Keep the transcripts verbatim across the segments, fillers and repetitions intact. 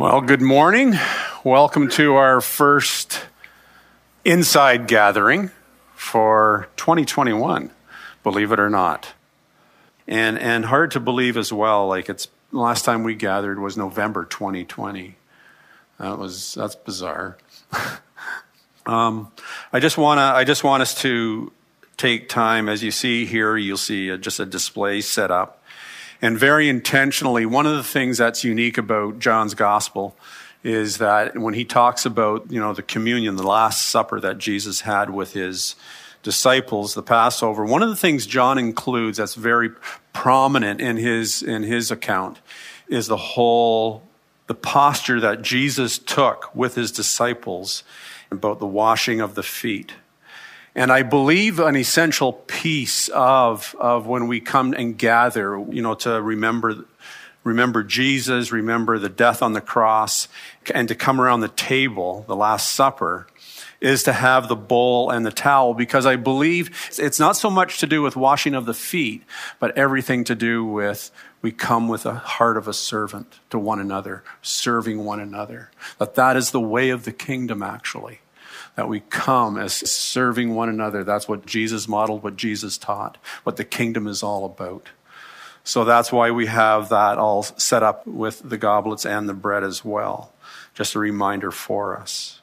Well, good morning. Welcome to our first inside gathering for twenty twenty-one, believe it or not. And and hard to believe as well, like it's the last time we gathered was November twenty twenty. That was that's bizarre. um, I just wanna I just want us to take time. As you see here, you'll see a, just a display set up. And very intentionally, one of the things that's unique about John's gospel is that when he talks about, you know, the communion, the Last Supper that Jesus had with his disciples, the Passover, one of the things John includes that's very prominent in his in his account is the whole, the posture that Jesus took with his disciples about the washing of the feet. And I believe an essential piece of, of when we come and gather, you know, to remember, remember Jesus, remember the death on the cross, and to come around the table, the Last Supper, is to have the bowl and the towel, because I believe it's not so much to do with washing of the feet, but everything to do with we come with a heart of a servant to one another, serving one another. That that is the way of the kingdom, actually. That we come as serving one another. That's what Jesus modeled, what Jesus taught, what the kingdom is all about. So that's why we have that all set up with the goblets and the bread as well. Just a reminder for us.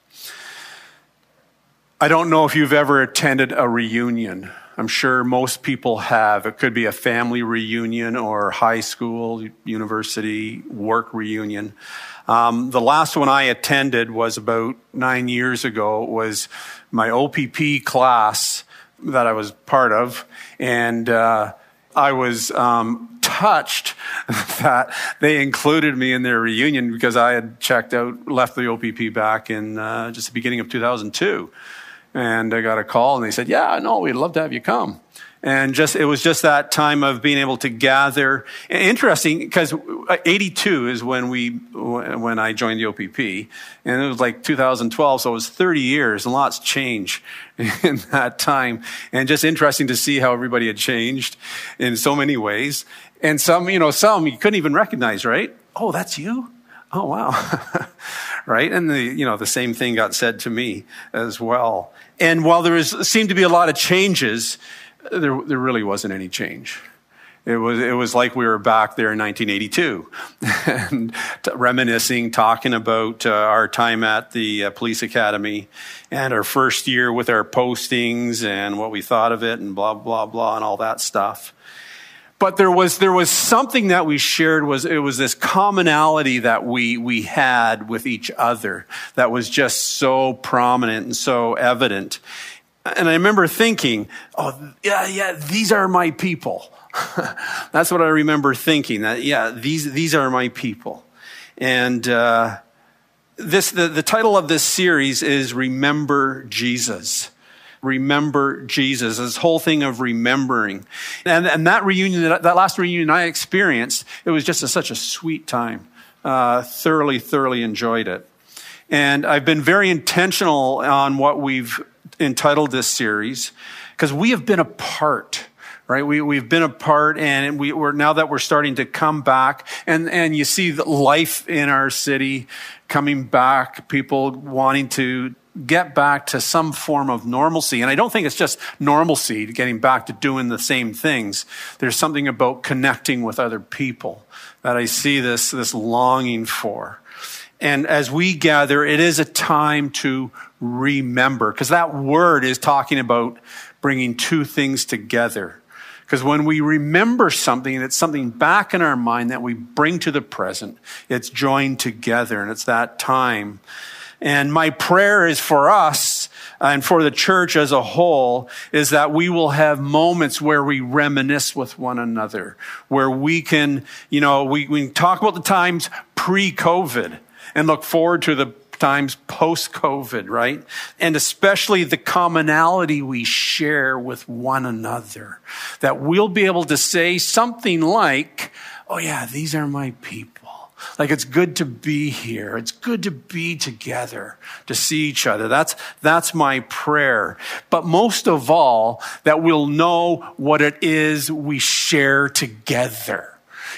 I don't know if you've ever attended a reunion. I'm sure most people have. It could be a family reunion or high school, university, work reunion. Um, the last one I attended was about nine years ago. It was my O P P class that I was part of. And uh, I was um, touched that they included me in their reunion because I had checked out, left the O P P back in uh, just the beginning of two thousand two. And I got a call and they said, yeah, no, we'd love to have you come. And just it was just that time of being able to gather. Interesting, because eighty-two is when we when I joined the O P P, and it was like two thousand twelve, so it was thirty years, and lots changed in that time. And just interesting to see how everybody had changed in so many ways. And some, you know, some you couldn't even recognize, right? Oh, that's you? Oh, wow. Right? And the, you know, the same thing got said to me as well. And while there was, seemed to be a lot of changes, there, there really wasn't any change. It was, it was like we were back there in nineteen eighty-two and t- reminiscing, talking about uh, our time at the uh, police academy and our first year with our postings and what we thought of it and blah, blah, blah, and all that stuff. But there was there was something that we shared. Was it was this commonality that we we had with each other that was just so prominent and so evident. And I remember thinking, oh, yeah, yeah, these are my people. That's what I remember thinking, that, yeah, these these are my people. And uh, this the, the title of this series is Remember Jesus. Remember Jesus, this whole thing of remembering. And, and that reunion, that, that last reunion I experienced, it was just a, such a sweet time. Uh, thoroughly, thoroughly enjoyed it. And I've been very intentional on what we've entitled this series, because we have been apart. Right, we we've been apart, and we, we're now that we're starting to come back, and and you see the life in our city coming back, people wanting to get back to some form of normalcy. And I don't think it's just normalcy, getting back to doing the same things. There's something about connecting with other people that I see this this longing for. And as we gather, it is a time to remember, because that word is talking about bringing two things together. Because when we remember something, and it's something back in our mind that we bring to the present, it's joined together, and it's that time. And my prayer is for us and for the church as a whole is that we will have moments where we reminisce with one another, where we can, you know, we, we can talk about the times pre-COVID and look forward to the times post-COVID, right? And especially the commonality we share with one another, that we'll be able to say something like, oh yeah, these are my people. Like, it's good to be here. It's good to be together, to see each other. That's, that's my prayer. But most of all, that we'll know what it is we share together.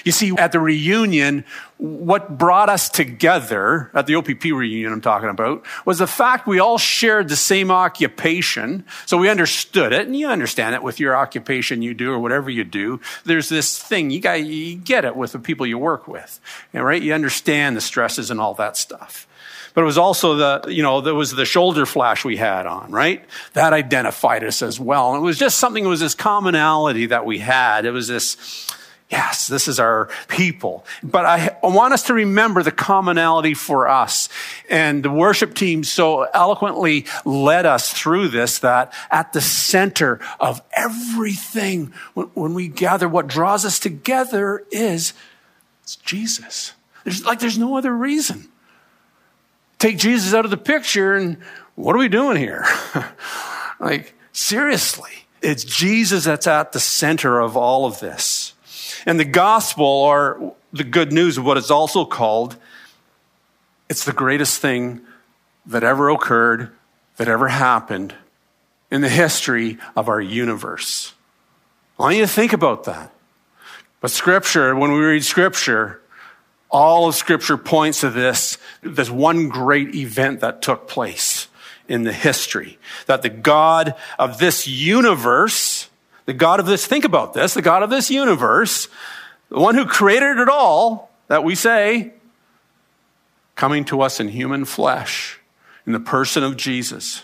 You see, at the reunion, what brought us together, at the O P P reunion I'm talking about, was the fact we all shared the same occupation. So we understood it, and you understand it with your occupation you do or whatever you do. There's this thing, you got, you get it with the people you work with, right? You understand the stresses and all that stuff. But it was also the, you know, there was the shoulder flash we had on, right? That identified us as well. And it was just something, it was this commonality that we had. It was this, yes, this is our people. But I want us to remember the commonality for us. And the worship team so eloquently led us through this, that at the center of everything, when we gather, what draws us together is it's Jesus. There's like, there's no other reason. Take Jesus out of the picture and what are we doing here? Like, seriously, it's Jesus that's at the center of all of this. And the gospel, or the good news of what it's also called, it's the greatest thing that ever occurred, that ever happened in the history of our universe. I want you to think about that. But Scripture, when we read Scripture, all of Scripture points to this, this one great event that took place in the history. That the God of this universe, the God of this, think about this, the God of this universe, the one who created it all, that we say, coming to us in human flesh, in the person of Jesus,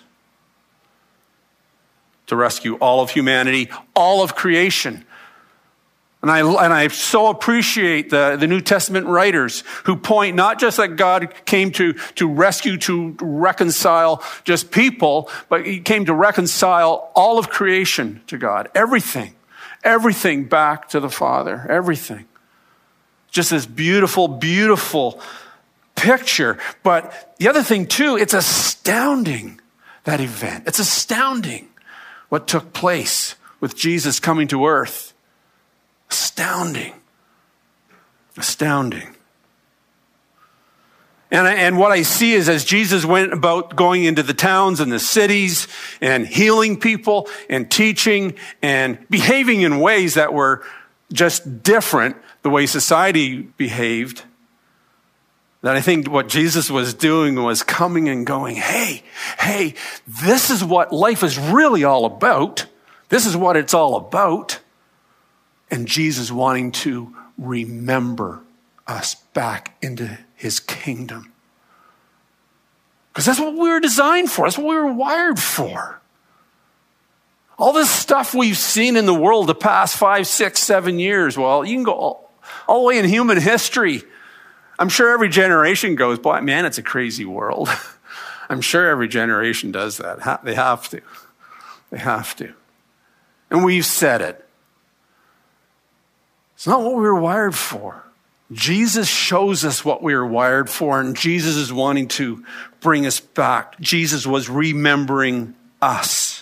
to rescue all of humanity, all of creation. And I, and I so appreciate the, the New Testament writers who point not just that God came to, to rescue, to reconcile just people, but he came to reconcile all of creation to God. Everything. Everything back to the Father. Everything. Just this beautiful, beautiful picture. But the other thing too, it's astounding, that event. It's astounding what took place with Jesus coming to earth. Astounding. Astounding. And, I, and what I see is as Jesus went about going into the towns and the cities and healing people and teaching and behaving in ways that were just different the way society behaved, that I think what Jesus was doing was coming and going, hey, hey, this is what life is really all about. This is what it's all about. And Jesus wanting to remember us back into his kingdom. Because that's what we were designed for. That's what we were wired for. All this stuff we've seen in the world the past five, six, seven years, well, you can go all, all the way in human history. I'm sure every generation goes, boy, man, it's a crazy world. I'm sure every generation does that. They have to. They have to. And we've said it. It's not what we were wired for. Jesus shows us what we were wired for, and Jesus is wanting to bring us back. Jesus was remembering us.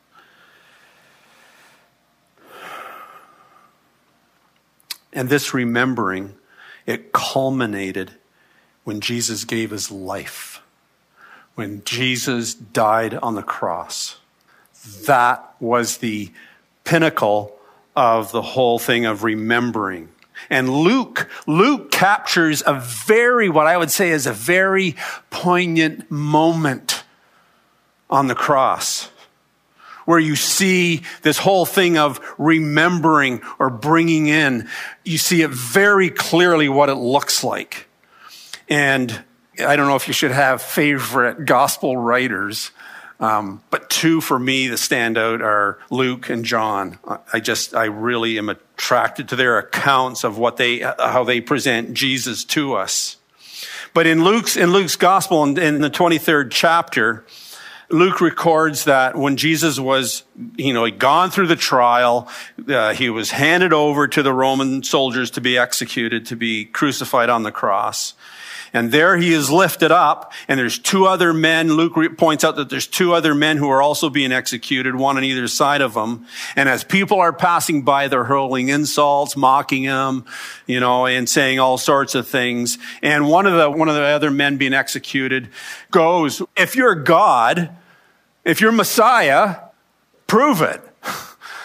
And this remembering, it culminated when Jesus gave his life. When Jesus died on the cross. That was the pinnacle of the whole thing of remembering. And Luke, Luke captures a very, what I would say is a very poignant moment on the cross, where you see this whole thing of remembering or bringing in. You see it very clearly what it looks like. And I don't know if you should have favorite gospel writers, Um, but two for me that stand out are Luke and John. I just, I really am attracted to their accounts of what they, how they present Jesus to us. But in Luke's, in Luke's gospel, in, in the twenty-third chapter, Luke records that when Jesus was, you know, he'd gone through the trial, uh, he was handed over to the Roman soldiers to be executed, to be crucified on the cross. And there he is lifted up, and there's two other men. Luke points out that there's two other men who are also being executed, one on either side of him. And as people are passing by, they're hurling insults, mocking him, you know, and saying all sorts of things. And one of the, one of the other men being executed goes, if you're God, if you're Messiah, prove it.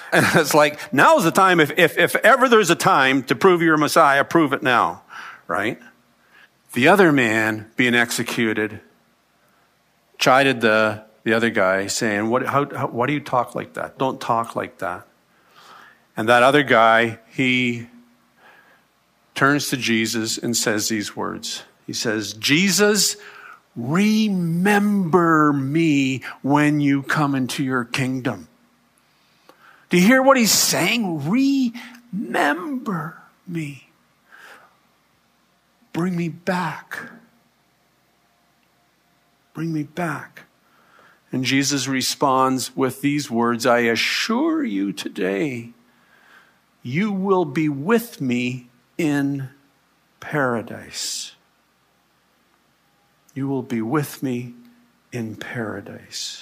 And it's like, now's the time. If, if, if ever there's a time to prove you're a Messiah, prove it now, right? The other man being executed chided the, the other guy, saying, what, how, how, why do you talk like that? Don't talk like that. And that other guy, he turns to Jesus and says these words. He says, Jesus, remember me when you come into your kingdom. Do you hear what he's saying? Remember me. Bring me back. Bring me back. And Jesus responds with these words, I assure you today, you will be with me in paradise. You will be with me in paradise.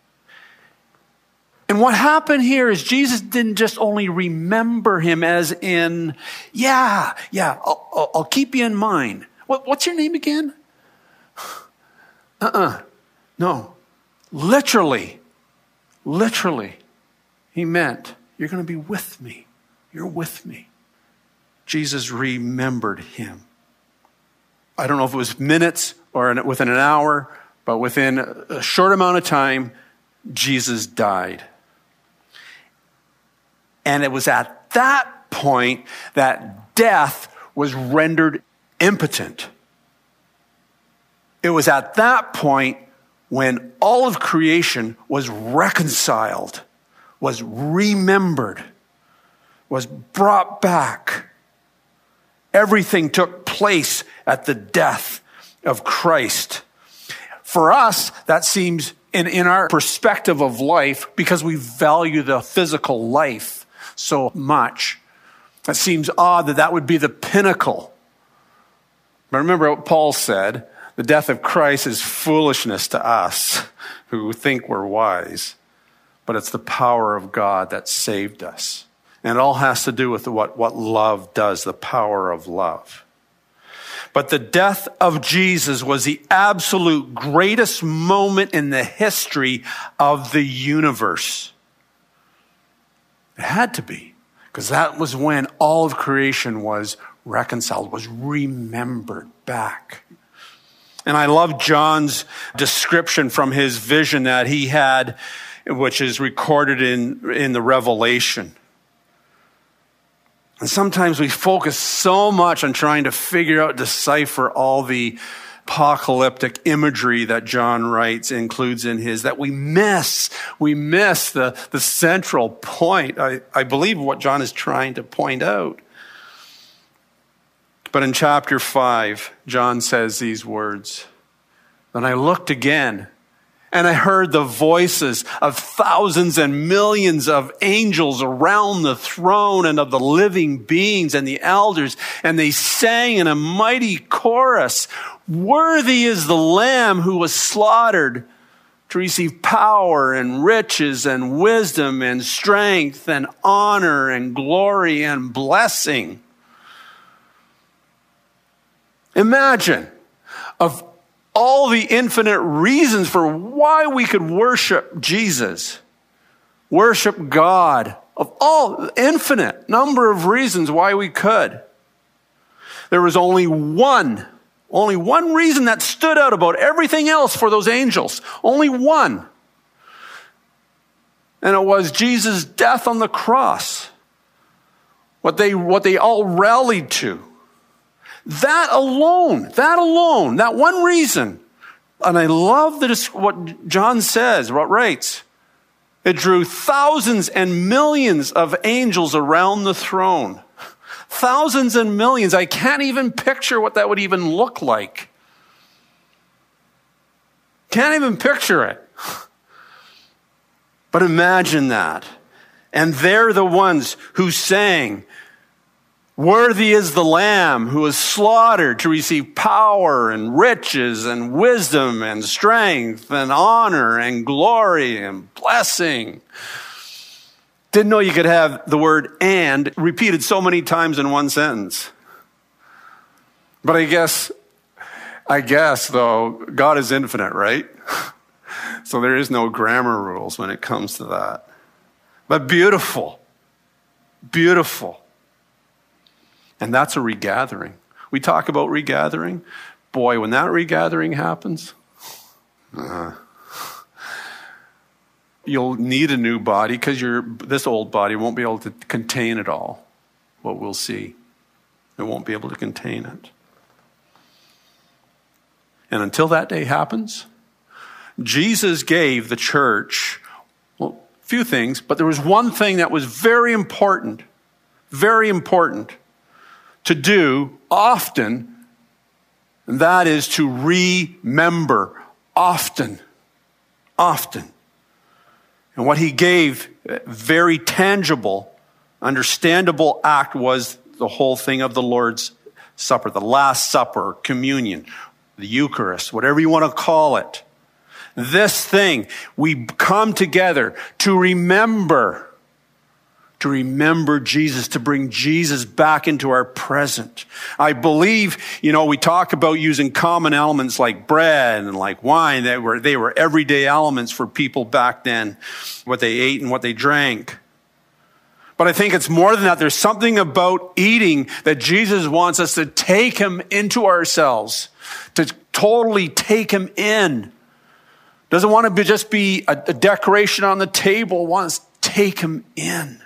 And what happened here is Jesus didn't just only remember him as in, yeah, yeah, I'll, I'll, I'll keep you in mind. What, what's your name again? Uh-uh. No. Literally, literally, he meant, you're going to be with me. You're with me. Jesus remembered him. I don't know if it was minutes or within an hour, but within a short amount of time, Jesus died. And it was at that point that death was rendered impotent. It was at that point when all of creation was reconciled, was remembered, was brought back. Everything took place at the death of Christ. For us, that seems, in, in our perspective of life, because we value the physical life so much, it seems odd that that would be the pinnacle. But remember what Paul said, the death of Christ is foolishness to us who think we're wise, but it's the power of God that saved us. And it all has to do with what, what love does, the power of love. But the death of Jesus was the absolute greatest moment in the history of the universe. It had to be, because that was when all of creation was reconciled, was remembered back. And I love John's description from his vision that he had, which is recorded in, in the Revelation. And sometimes we focus so much on trying to figure out, decipher all the apocalyptic imagery that John writes, includes in his, that we miss, we miss the, the central point. I, I believe what John is trying to point out. But in chapter five, John says these words, then I looked again, and I heard the voices of thousands and millions of angels around the throne and of the living beings and the elders. And they sang in a mighty chorus, worthy is the Lamb who was slaughtered to receive power and riches and wisdom and strength and honor and glory and blessing. Imagine of all the infinite reasons for why we could worship Jesus, worship God, of all infinite number of reasons why we could. There was only one, only one reason that stood out about everything else for those angels. Only one. And it was Jesus' death on the cross. What they, what they all rallied to. That alone, that alone, that one reason. And I love the, what John says, what writes. It drew thousands and millions of angels around the throne. Thousands and millions. I can't even picture what that would even look like. Can't even picture it. But imagine that. And they're the ones who sang, worthy is the Lamb who was slaughtered to receive power and riches and wisdom and strength and honor and glory and blessing. Didn't know you could have the word "and" repeated so many times in one sentence. But I guess, I guess though, God is infinite, right? So there is no grammar rules when it comes to that. but beautiful. Beautiful. And that's a regathering. We talk about regathering. Boy, when that regathering happens, uh, you'll need a new body because your this old body won't be able to contain it all. What we'll see. It won't be able to contain it. And until that day happens, Jesus gave the church, well, a few things, but there was one thing that was very important, very important to do often, and that is to remember often, often. And what he gave, very tangible, understandable act was the whole thing of the Lord's Supper, the Last Supper, communion, the Eucharist, whatever you want to call it. This thing, we come together to remember, to remember Jesus, to bring Jesus back into our present. I believe, you know, we talk about using common elements like bread and like wine. They were, they were everyday elements for people back then, what they ate and what they drank. But I think it's more than that. There's something about eating that Jesus wants us to take him into ourselves, to totally take him in. Doesn't want to be just be a, a decoration on the table, wants to take him in.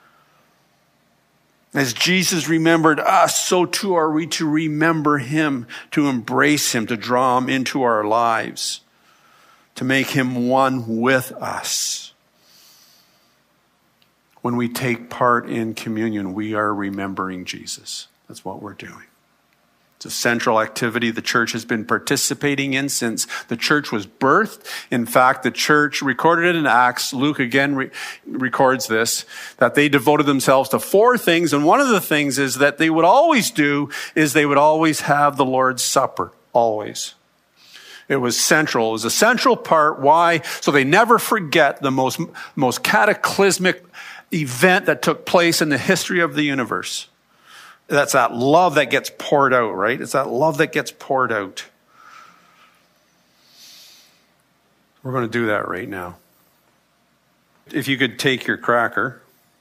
As Jesus remembered us, so too are we to remember him, to embrace him, to draw him into our lives, to make him one with us. When we take part in communion, we are remembering Jesus. That's what we're doing. It's a central activity the church has been participating in since the church was birthed. In fact, the church recorded it in Acts. Luke again re- records this, that they devoted themselves to four things. And one of the things is that they would always do is they would always have the Lord's Supper. Always. It was central. It was a central part. Why? So they never forget the most, most cataclysmic event that took place in the history of the universe. That's that love that gets poured out, right? It's that love that gets poured out. We're going to do that right now. If you could take your cracker.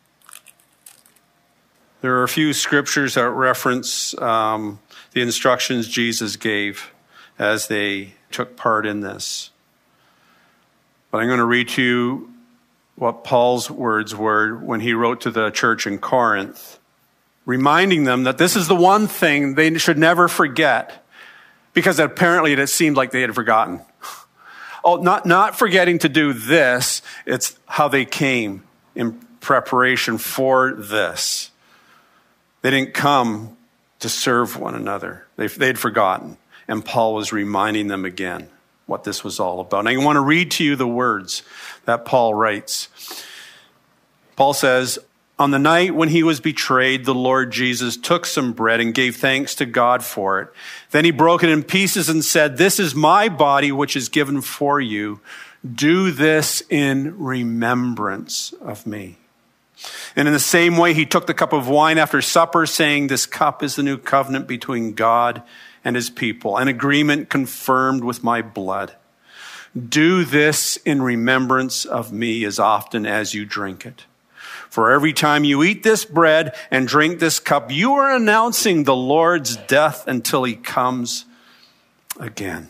There are a few scriptures that reference um, the instructions Jesus gave as they took part in this. But I'm going to read to you what Paul's words were when he wrote to the church in Corinth, reminding them that this is the one thing they should never forget, because apparently it seemed like they had forgotten. Oh, not, not forgetting to do this, it's how they came in preparation for this. They didn't come to serve one another. They, they'd forgotten. And Paul was reminding them again what this was all about. And I want to read to you the words that Paul writes. Paul says, on the night when he was betrayed, the Lord Jesus took some bread and gave thanks to God for it. Then he broke it in pieces and said, this is my body, which is given for you. Do this in remembrance of me. And in the same way, he took the cup of wine after supper, saying, this cup is the new covenant between God and his people, an agreement confirmed with my blood. Do this in remembrance of me as often as you drink it. For every time you eat this bread and drink this cup, you are announcing the Lord's death until he comes again.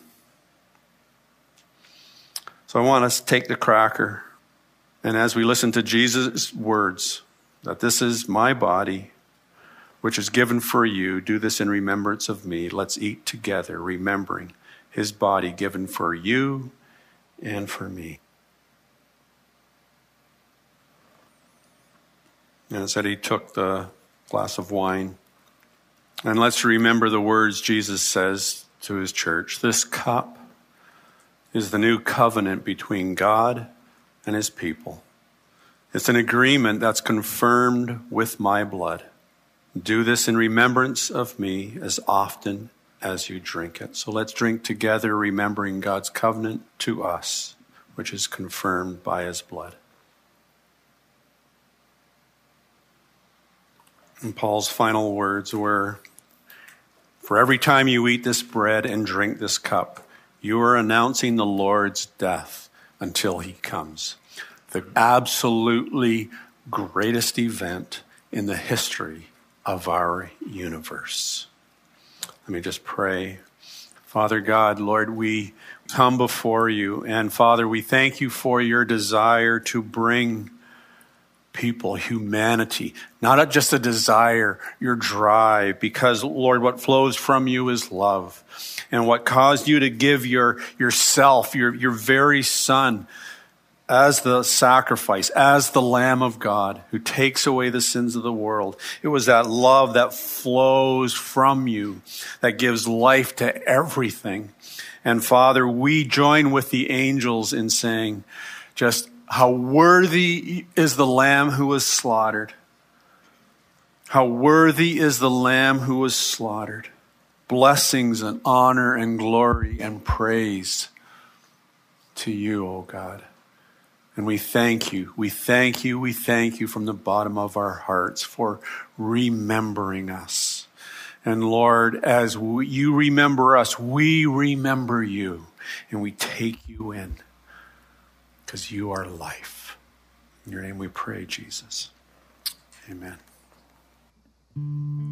So I want us to take the cracker, and as we listen to Jesus' words, that this is my body, which is given for you, do this in remembrance of me. Let's eat together, remembering his body given for you and for me. And it said he took the glass of wine. And let's remember the words Jesus says to his church. This cup is the new covenant between God and his people. It's an agreement that's confirmed with my blood. Do this in remembrance of me as often as you drink it. So let's drink together, remembering God's covenant to us, which is confirmed by his blood. And Paul's final words were, for every time you eat this bread and drink this cup, you are announcing the Lord's death until he comes. the absolutely greatest event in the history of our universe. Let me just pray. Father God, Lord, we come before you, and Father, we thank you for your desire to bring people, humanity, not just a desire, your drive, because, Lord, what flows from you is love. And what caused you to give your yourself, your, your very Son, as the sacrifice, as the Lamb of God who takes away the sins of the world. It was that love that flows from you that gives life to everything. And Father, we join with the angels in saying just how worthy is the Lamb who was slaughtered. How worthy is the Lamb who was slaughtered. Blessings and honor and glory and praise to you, O God. And we thank you, we thank you, we thank you from the bottom of our hearts for remembering us. And Lord, as we, you remember us, we remember you, and we take you in, because you are life. In your name we pray, Jesus. Amen.